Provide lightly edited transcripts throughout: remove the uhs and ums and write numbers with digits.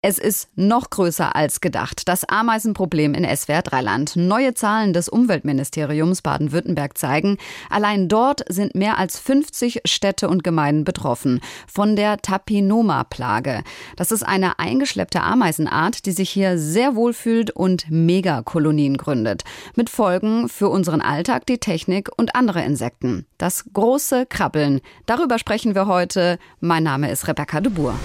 Es ist noch größer als gedacht. Das Ameisenproblem in SWR3-Land. Neue Zahlen des Umweltministeriums Baden-Württemberg zeigen, allein dort sind mehr als 50 Städte und Gemeinden betroffen von der Tapinoma-Plage. Das ist eine eingeschleppte Ameisenart, die sich hier sehr wohlfühlt und Megakolonien gründet. Mit Folgen für unseren Alltag, die Technik und andere Insekten. Das große Krabbeln. Darüber sprechen wir heute. Mein Name ist Rebecca de Boer.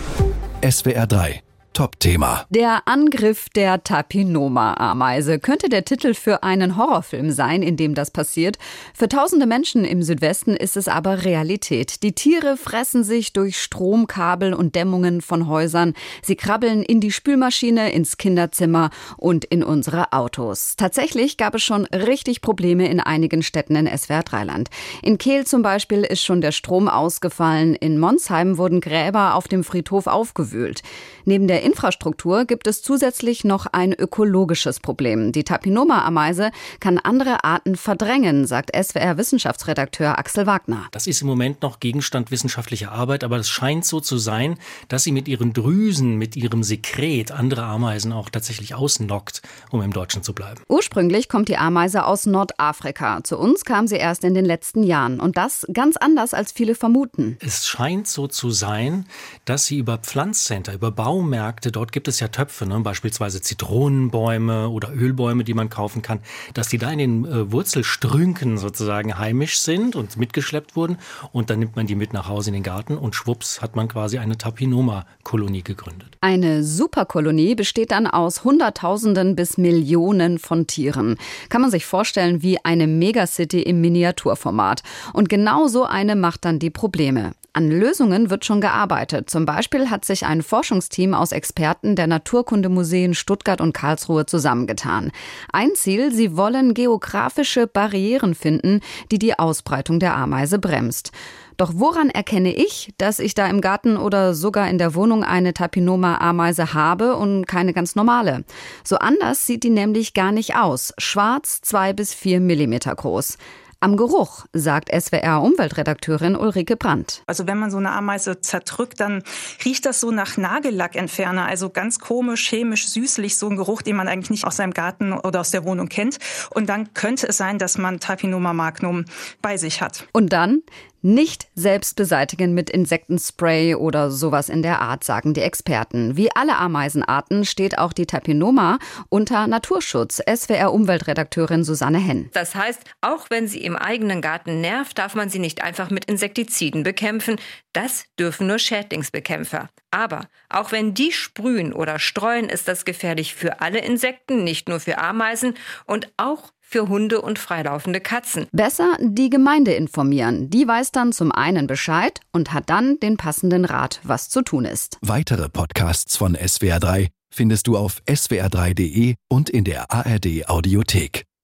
SWR3 Top-Thema. Der Angriff der Tapinoma-Ameise könnte der Titel für einen Horrorfilm sein, in dem das passiert. Für tausende Menschen im Südwesten ist es aber Realität. Die Tiere fressen sich durch Stromkabel und Dämmungen von Häusern. Sie krabbeln in die Spülmaschine, ins Kinderzimmer und in unsere Autos. Tatsächlich gab es schon richtig Probleme in einigen Städten in SWR3-Land. In Kehl zum Beispiel ist schon der Strom ausgefallen. In Monsheim wurden Gräber auf dem Friedhof aufgewühlt. Neben der Infrastruktur gibt es zusätzlich noch ein ökologisches Problem. Die Tapinoma-Ameise kann andere Arten verdrängen, sagt SWR-Wissenschaftsredakteur Axel Wagner. Das ist im Moment noch Gegenstand wissenschaftlicher Arbeit, aber es scheint so zu sein, dass sie mit ihren Drüsen, mit ihrem Sekret andere Ameisen auch tatsächlich ausnockt, um im Deutschen zu bleiben. Ursprünglich kommt die Ameise aus Nordafrika. Zu uns kam sie erst in den letzten Jahren. Und das ganz anders, als viele vermuten. Es scheint so zu sein, dass sie über Pflanzcenter, über Baumärkte, dort gibt es ja Töpfe, beispielsweise Zitronenbäume oder Ölbäume, die man kaufen kann, dass die da in den Wurzelstrünken sozusagen heimisch sind und mitgeschleppt wurden. Und dann nimmt man die mit nach Hause in den Garten und schwupps hat man quasi eine Tapinoma-Kolonie gegründet. Eine Superkolonie besteht dann aus Hunderttausenden bis Millionen von Tieren. Kann man sich vorstellen wie eine Megacity im Miniaturformat. Und genau so eine macht dann die Probleme. An Lösungen wird schon gearbeitet. Zum Beispiel hat sich ein Forschungsteam aus Experten der Naturkundemuseen Stuttgart und Karlsruhe zusammengetan. Ein Ziel, sie wollen geografische Barrieren finden, die die Ausbreitung der Ameise bremst. Doch woran erkenne ich, dass ich da im Garten oder sogar in der Wohnung eine Tapinoma-Ameise habe und keine ganz normale? So anders sieht die nämlich gar nicht aus. Schwarz, 2 bis 4 Millimeter groß. Am Geruch, sagt SWR-Umweltredakteurin Ulrike Brandt. Also wenn man so eine Ameise zerdrückt, dann riecht das so nach Nagellackentferner. Also ganz komisch, chemisch, süßlich, so ein Geruch, den man eigentlich nicht aus seinem Garten oder aus der Wohnung kennt. Und dann könnte es sein, dass man Tapinoma magnum bei sich hat. Und dann? Nicht selbst beseitigen mit Insektenspray oder sowas in der Art, sagen die Experten. Wie alle Ameisenarten steht auch die Tapinoma unter Naturschutz. SWR-Umweltredakteurin Susanne Henn. Das heißt, auch wenn sie im eigenen Garten nervt, darf man sie nicht einfach mit Insektiziden bekämpfen. Das dürfen nur Schädlingsbekämpfer. Aber auch wenn die sprühen oder streuen, ist das gefährlich für alle Insekten, nicht nur für Ameisen und auch für Hunde und freilaufende Katzen. Besser die Gemeinde informieren. Die weiß dann zum einen Bescheid und hat dann den passenden Rat, was zu tun ist. Weitere Podcasts von SWR3 findest du auf swr3.de und in der ARD Audiothek.